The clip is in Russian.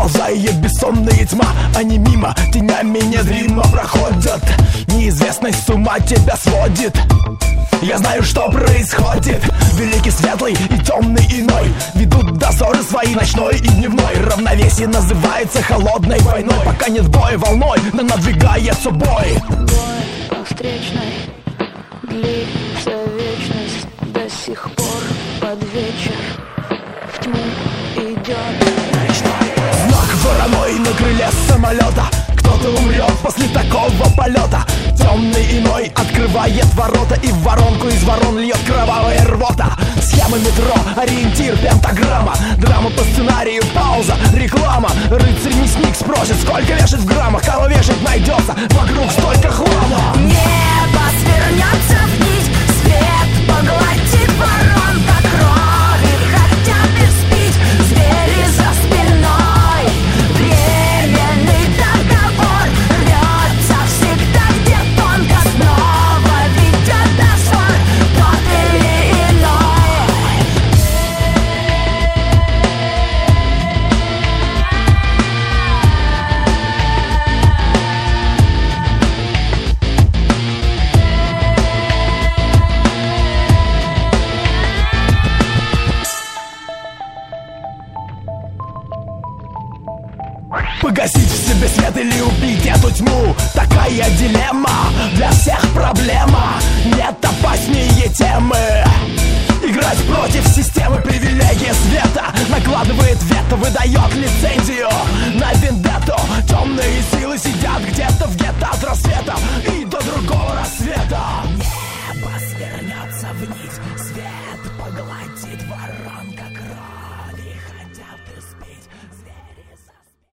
Ползает бессонная тьма, они мимо тенями незримо проходят. Неизвестность с ума тебя сводит. Я знаю, что происходит. Великий светлый и темный иной ведут дозоры свои ночной и дневной. Равновесие называется холодной войной. Пока нет боя волной, но надвигается бой. Бой по встречной длится вечность. До сих пор под вечер в тьму идет ночной. Знак вороной на крыле самолета. Кто-то умрет после такого полета. Темный иной открывает ворота, и в воронку из ворон льет кровавая рвота. Схема метро, ориентир, пентаграмма. Драма по сценарию, пауза, реклама. Рыцарь-мясник спросит, сколько вешать в граммах. Кого вешать найдется, вокруг столько хлама. Небо свернется вниз, свет поглотит воронка крови. Хотят испить звери за спиной. Временный договор рвется всегда, где тонко. Снова ведет дозор тот или иной. Погасить в себе свет или убить эту тьму. Такая дилемма, для всех проблема. Нет опаснее темы. Играть против системы, привилегия света. Накладывает вето, выдает лицензию на вендетту. Темные силы сидят где-то в гетто от рассвета и до другого рассвета. Небо свернется вниз, свет поглотит воронка кровь.